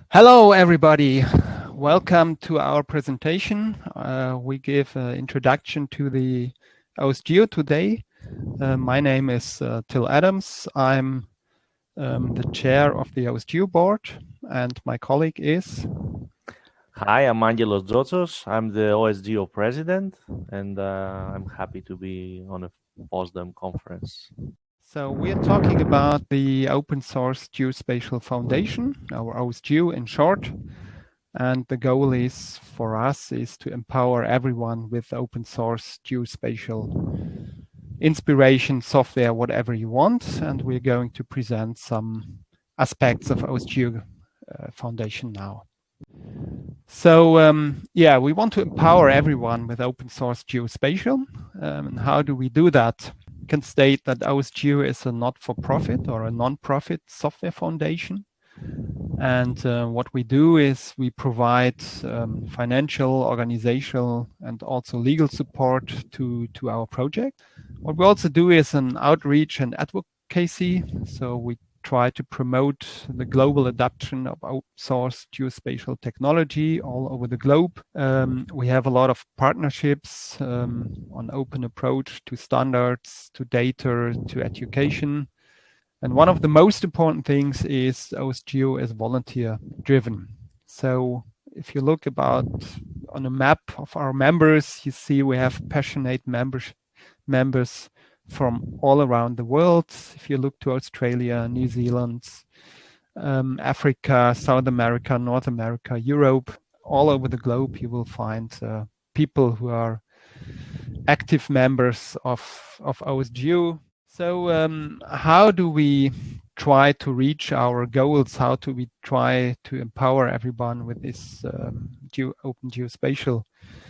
Hello, everybody. Welcome to our presentation. We give an introduction to the OSGeo today. My name is Till Adams. I'm the chair of the OSGeo board, and my colleague is. Hi, I'm Angelos Zotzos. I'm the OSGeo president, and I'm happy to be on a FOSDEM conference. So we are talking about the Open Source Geospatial Foundation, our OSGeo in short. And the goal is for us is to empower everyone with open source geospatial inspiration, software, whatever you want. And we're going to present some aspects of OSGeo Foundation now. So we want to empower everyone with open source geospatial. And how do we do that? We can state that OSGeo is a not-for-profit or a non-profit software foundation. And what we do is we provide financial, organizational, and also legal support to our project. What we also do is an outreach and advocacy. So we try to promote the global adoption of open source geospatial technology all over the globe. We have a lot of partnerships on open approach to standards, to data, to education. And one of the most important things is OSGeo is volunteer driven. So if you look about on a map of our members, you see we have passionate members from all around the world. If you look to Australia, New Zealand, Africa, South America, North America, Europe, all over the globe, you will find people who are active members of OSGeo. So how do we try to reach our goals? How do we try to empower everyone with this open geospatial?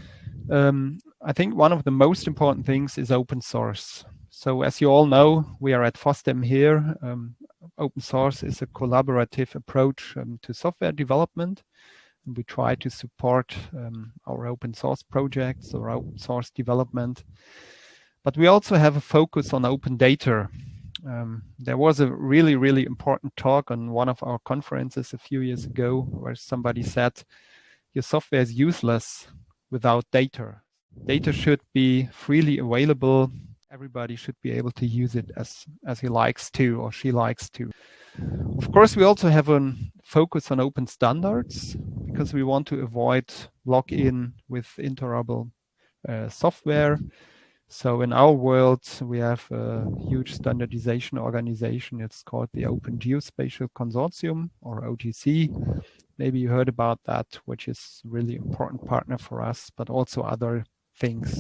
I think one of the most important things is open source. So as you all know, we are at FOSDEM here. Open source is a collaborative approach to software development. And we try to support our open source projects or open source development. But we also have a focus on open data. There was a really, really important talk on one of our conferences a few years ago where somebody said, your software is useless without data. Data should be freely available. Everybody should be able to use it as he likes to or she likes to. Of course, we also have a focus on open standards because we want to avoid lock-in with interoperable software. So in our world, we have a huge standardization organization. It's called the Open Geospatial Consortium, or OGC. Maybe you heard about that, which is a really important partner for us, but also other things.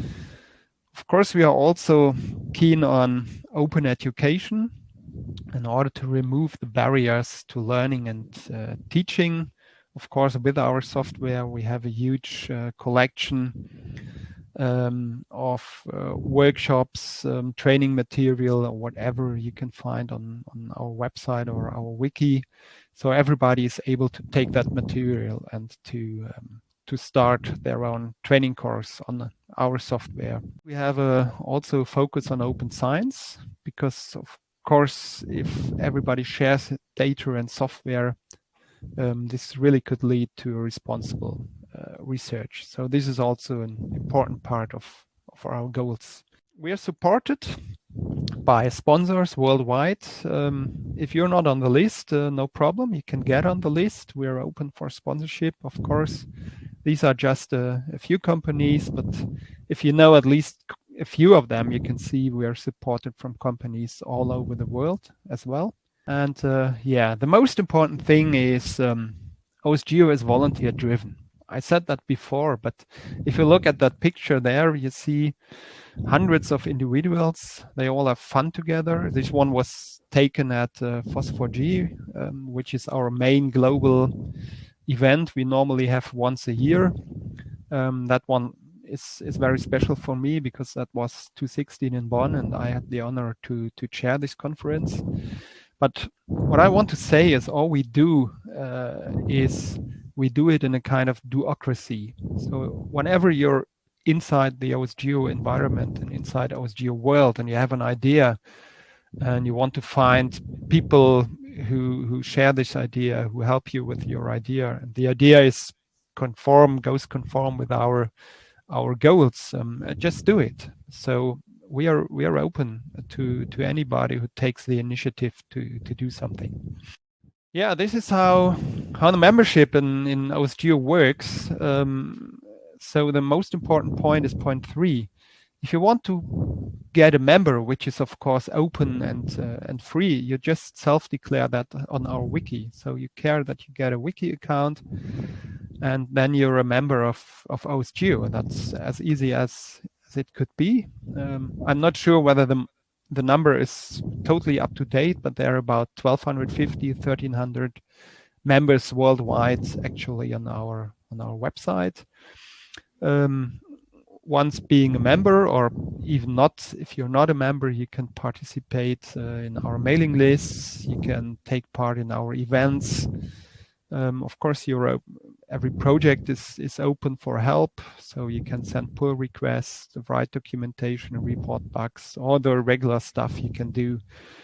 Of course, we are also keen on open education in order to remove the barriers to learning and teaching. Of course, with our software, we have a huge collection of workshops, training material, or whatever you can find on our website or our wiki. So everybody is able to take that material and to start their own training course on our software. We have also focus on open science because, of course, if everybody shares data and software, this really could lead to responsible research. So this is also an important part of our goals. We are supported by sponsors worldwide. If you're not on the list, no problem. You can get on the list. We're open for sponsorship, of course. These are just a few companies, but if you know at least a few of them, you can see we are supported from companies all over the world as well. And the most important thing is OSGeo is volunteer driven. I said that before, but if you look at that picture there, you see hundreds of individuals. They all have fun together. This one was taken at FOSS4G, which is our main global event we normally have once a year. That one is very special for me because that was 2016 in Bonn, and I had the honor to chair this conference. But what I want to say is all we do is we do it in a kind of duocracy. So whenever you're inside the OSGeo environment and inside OSGeo world and you have an idea and you want to find people who share this idea, who help you with your idea. And the idea is goes conform with our goals. Just do it. So we are open to anybody who takes the initiative to do something. Yeah, this is how the membership in OSGeo works. So the most important point is point 3. If you want to get a member, which is of course open and free, you just self-declare that on our wiki. So you care that you get a wiki account, and then you're a member of OSGeo. That's as easy as it could be. I'm not sure whether the number is totally up to date, but there are about 1,250, 1,300 members worldwide actually on our website. Once being a member, or even not, if you're not a member, you can participate in our mailing lists. You can take part in our events. Of course, every project is open for help, so you can send pull requests, write documentation, report bugs, all the regular stuff you can do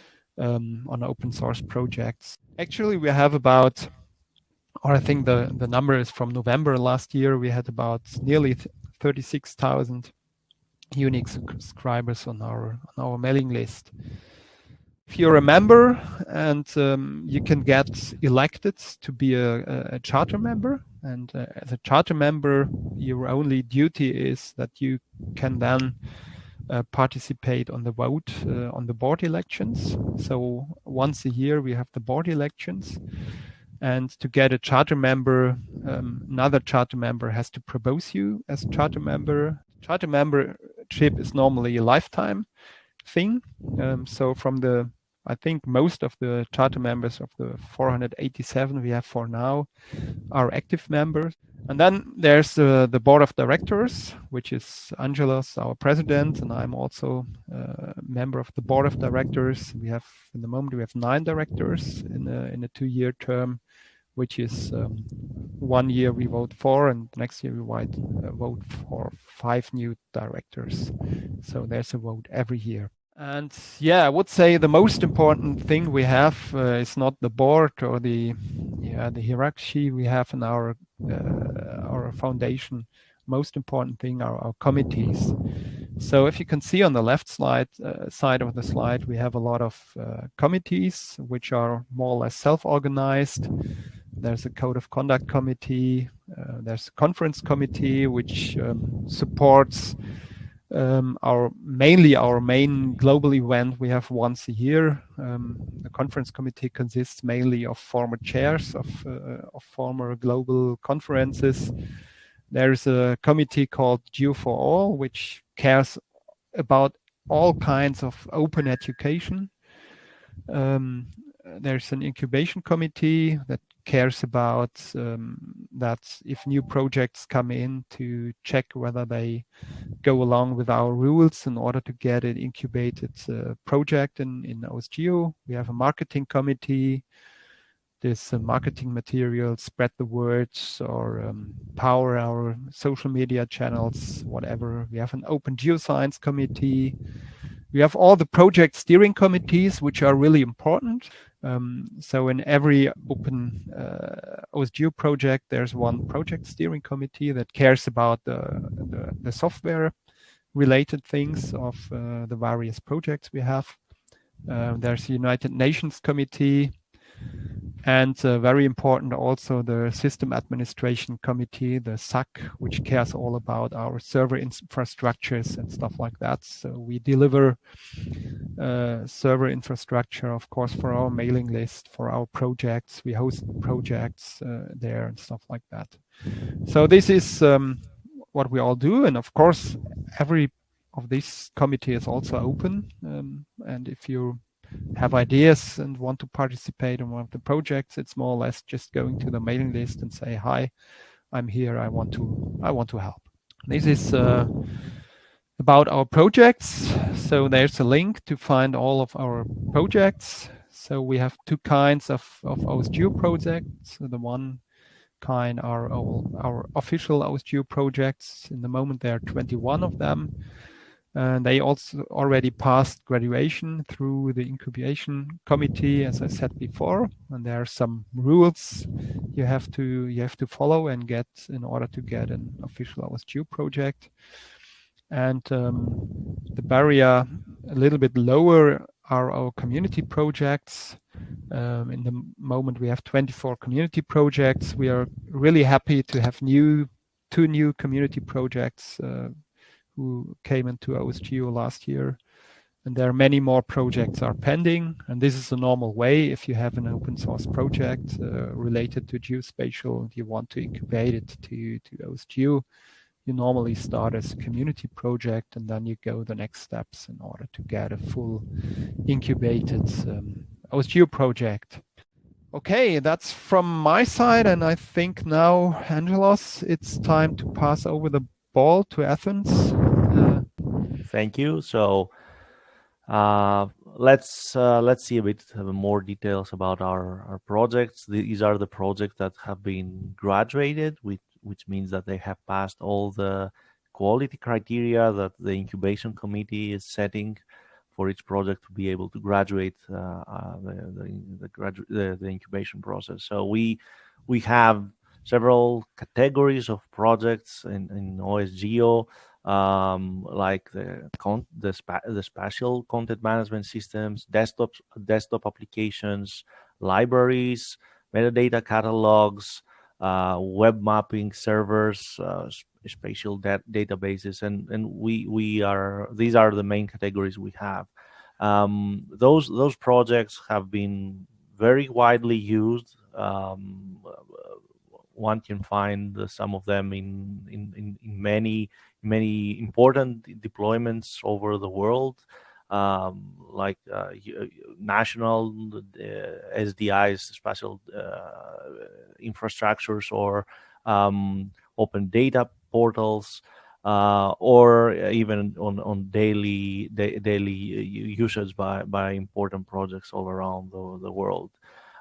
on open source projects. Actually, we have about, or I think the number is from November last year, we had about nearly 36,000 unique subscribers on our mailing list. If you're a member, and you can get elected to be a charter member, and as a charter member, your only duty is that you can then participate on the vote on the board elections. So once a year we have the board elections, and to get a charter member, another charter member has to propose you as a charter member. Charter membership is normally a lifetime thing. So from I think most of the charter members of the 487 we have for now are active members. And then there's the board of directors, which is Angelos, our president, and I'm also a member of the board of directors. In the moment, we have 9 directors in a 2-year term, which is 1 year we vote for, and next year we might vote for 5 new directors. So there's a vote every year. And yeah, I would say the most important thing we have is not the board or the hierarchy we have in our foundation. Most important thing are our committees. So if you can see on the left side of the slide, we have a lot of committees which are more or less self-organized. There's a code of conduct committee. There's a conference committee which supports our main global event we have once a year. The conference committee consists mainly of former chairs of former global conferences. There's a committee called Geo for All, which cares about all kinds of open education. There's an incubation committee that cares about that if new projects come in, to check whether they go along with our rules in order to get an incubated project in OSGeo. We have a marketing committee. This marketing material, spread the words, or power our social media channels, whatever. We have an open geoscience committee. We have all the project steering committees, which are really important. So in every open OSGeo project, there's one project steering committee that cares about the software related things of the various projects we have. There's a United Nations committee, and very important also the System Administration Committee, the SAC, which cares all about our server infrastructures and stuff like that. So we deliver server infrastructure, of course, for our mailing list, for our projects. We host projects there and stuff like that. So this is what we all do. And of course, every of this committee is also open. And if you have ideas and want to participate in one of the projects, it's more or less just going to the mailing list and say, hi, I'm here, I want to help. This is about our projects. So there's a link to find all of our projects. So we have 2 kinds of OSGeo projects. So the one kind are all our official OSGeo projects. In the moment there are 21 of them. And they also already passed graduation through the incubation committee, as I said before. And there are some rules you have to follow and get in order to get an official OSGeo project. And the barrier a little bit lower are our community projects. In the moment, we have 24 community projects. We are really happy to have two new community projects who came into OSGeo last year. And there are many more projects are pending. And this is a normal way. If you have an open source project related to geospatial and you want to incubate it to OSGeo, you normally start as a community project and then you go the next steps in order to get a full incubated OSGeo project. Okay, that's from my side. And I think now, Angelos, it's time to pass over the ball to Athens. Thank you. So let's see a bit more details about our projects. These are the projects that have been graduated, which means that they have passed all the quality criteria that the incubation committee is setting for each project to be able to graduate the incubation process. So we have several categories of projects in OSGeo, like the spatial content management systems, desktop applications, libraries, metadata catalogs, web mapping servers, spatial databases, and these are the main categories we have. Those projects have been very widely used. One can find some of them in many important deployments over the world, like national SDIs, spatial infrastructures, or open data portals, or even on daily usage by important projects all around the world.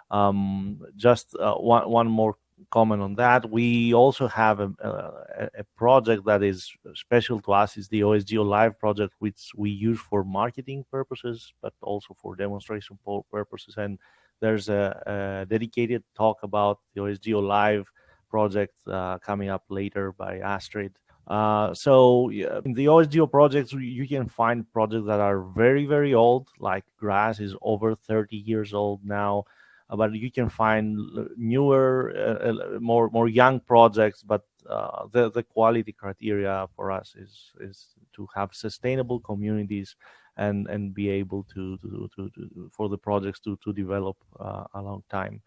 Just one more comment on that. We also have a project that is special to us, is the OSGeo Live project, which we use for marketing purposes, but also for demonstration purposes. And there's a dedicated talk about the OSGeo Live project coming up later by Astrid. So in the OSGeo projects, you can find projects that are very, very old, like GRASS is over 30 years old now. But you can find newer, more young projects. But the quality criteria for us is to have sustainable communities and be able to for the projects to develop a long time.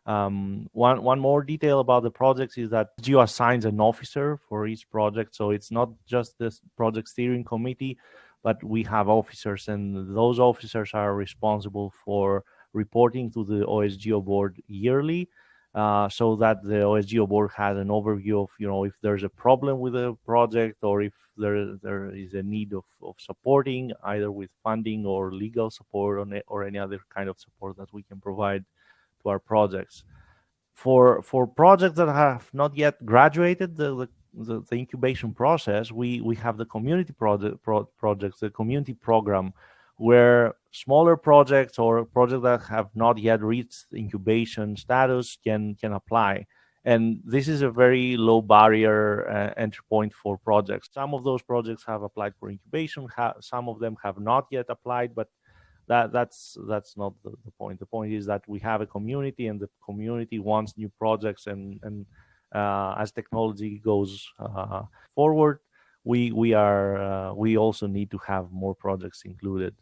One more detail about the projects is that Geo assigns an officer for each project, so it's not just this project steering committee, but we have officers, and those officers are responsible for reporting to the OSGeo board yearly, so that the OSGeo board has an overview of, if there's a problem with the project, or if there is a need of supporting, either with funding or legal support or any other kind of support that we can provide to our projects. For projects that have not yet graduated the incubation process, we have the community projects, the community program, where smaller projects or projects that have not yet reached incubation status can apply. And this is a very low barrier entry point for projects. Some of those projects have applied for incubation, some of them have not yet applied, but that's not the point. The point is that we have a community, and the community wants new projects, and as technology goes forward, we also need to have more projects included.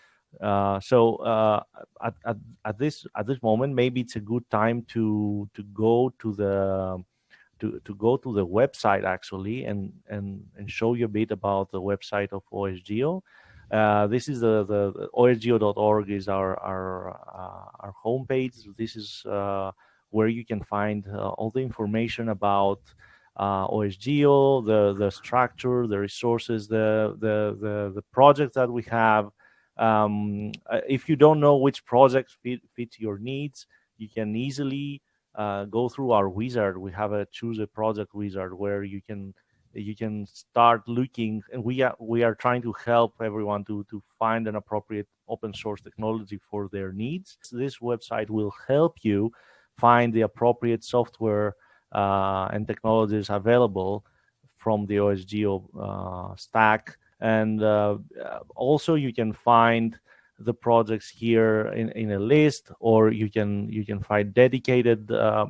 So at this moment, maybe it's a good time to go to the website actually, and show you a bit about the website of OSGeo. This is the osgeo.org is our homepage. This is where you can find all the information about OSGeo, the structure, the resources, the projects that we have. If you don't know which project fits your needs, you can easily go through our wizard. We have a choose a project wizard where you can you can start looking, and we are trying to help everyone to find an appropriate open source technology for their needs. This website will help you find the appropriate software and technologies available from the OSGeo stack. And also you can find the projects here in a list, or you can find dedicated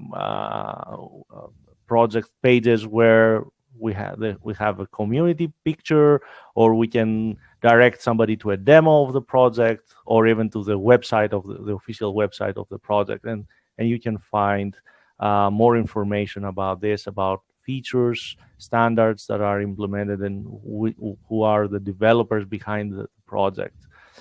project pages where we have a community picture, or we can direct somebody to a demo of the project, or even to the website of the official website of the project, and you can find more information about this, about features, standards that are implemented, and who are the developers behind the project.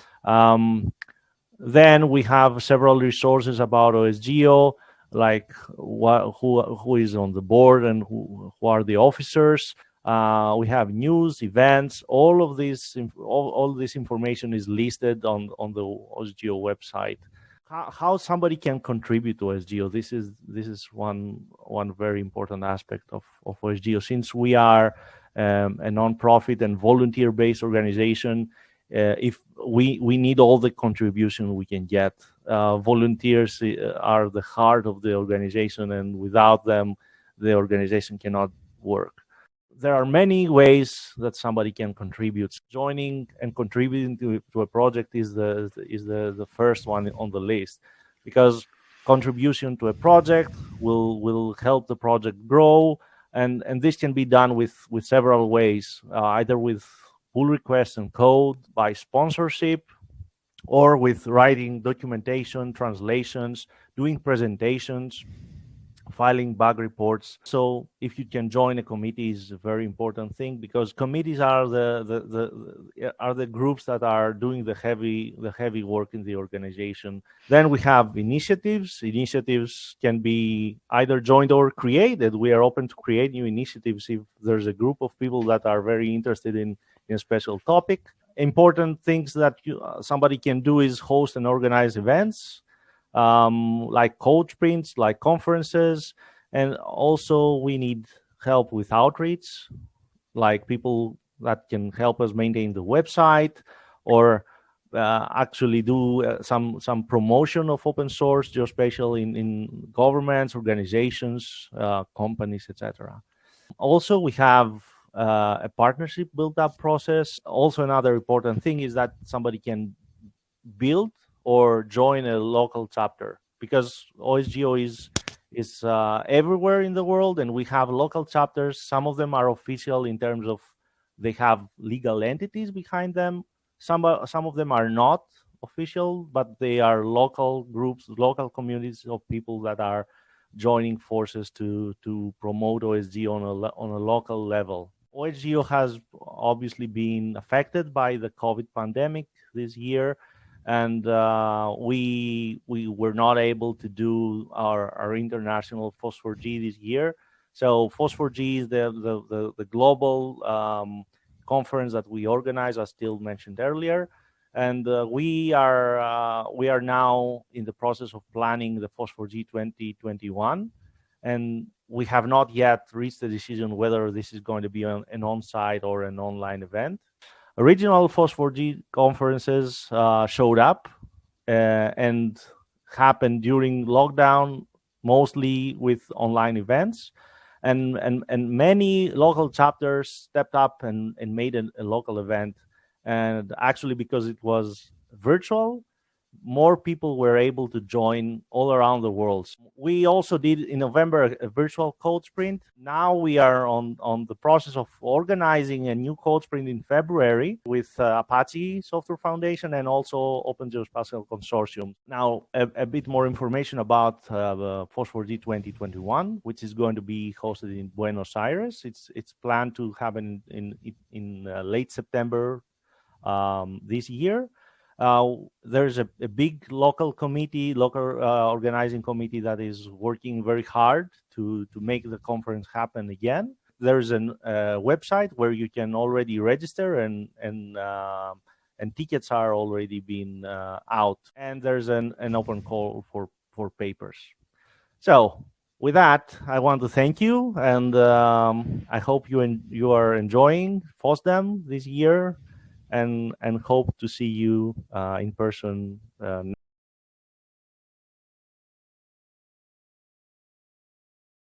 Then we have several resources about OSGeo, like who is on the board and who are the officers. We have news, events. All of this, all this information is listed on the OSGeo website. How somebody can contribute to OSGeo. This is one very important aspect of OSGeo. Since we are a non-profit and volunteer-based organization, if we need all the contribution we can get. Volunteers are the heart of the organization, and without them, the organization cannot work. There are many ways that somebody can contribute. Joining and contributing to a project is the first one on the list, because contribution to a project will help the project grow, and this can be done with several ways, either with pull requests and code, by sponsorship, or with writing documentation, translations, doing presentations, filing bug reports. So if you can join a committee is a very important thing, because committees are the groups that are doing the heavy work in the organization. Then we have initiatives. Initiatives can be either joined or created. We are open to create new initiatives if there's a group of people that are very interested in a special topic. Important things that somebody can do is host and organize events, like code sprints, like conferences, and also we need help with outreach, like people that can help us maintain the website, or actually do some promotion of open source, geospatial in governments, organizations, companies, etc. Also, we have a partnership build-up process. Also, another important thing is that somebody can build or join a local chapter, because OSGeo is everywhere in the world, and we have local chapters. Some of them are official in terms of they have legal entities behind them. Some of them are not official, but they are local groups, local communities of people that are joining forces to promote OSGeo on a local level. OSGeo has obviously been affected by the COVID pandemic this year, and we were not able to do our international FOSS4G this year. So FOSS4G is the global conference that we organize, as Till mentioned earlier, and we are now in the process of planning the FOSS4G 2021, and we have not yet reached the decision whether this is going to be an on-site or an online event. Original FOSS4G conferences showed up and happened during lockdown, mostly with online events, and many local chapters stepped up and made a local event. And actually, because it was virtual, more people were able to join all around the world. We also did in November a virtual code sprint. Now we are on the process of organizing a new code sprint in February with Apache Software Foundation and also Open Geospatial Consortium. Now, a bit more information about the FOSS4G 2021, which is going to be hosted in Buenos Aires. It's planned to happen in late September this year. There's a big local committee, organizing committee that is working very hard to make the conference happen again. There's a website where you can already register, and tickets are already being out. And there's an open call for papers. So with that, I want to thank you, and I hope you are enjoying FOSDEM this year, and hope to see you in person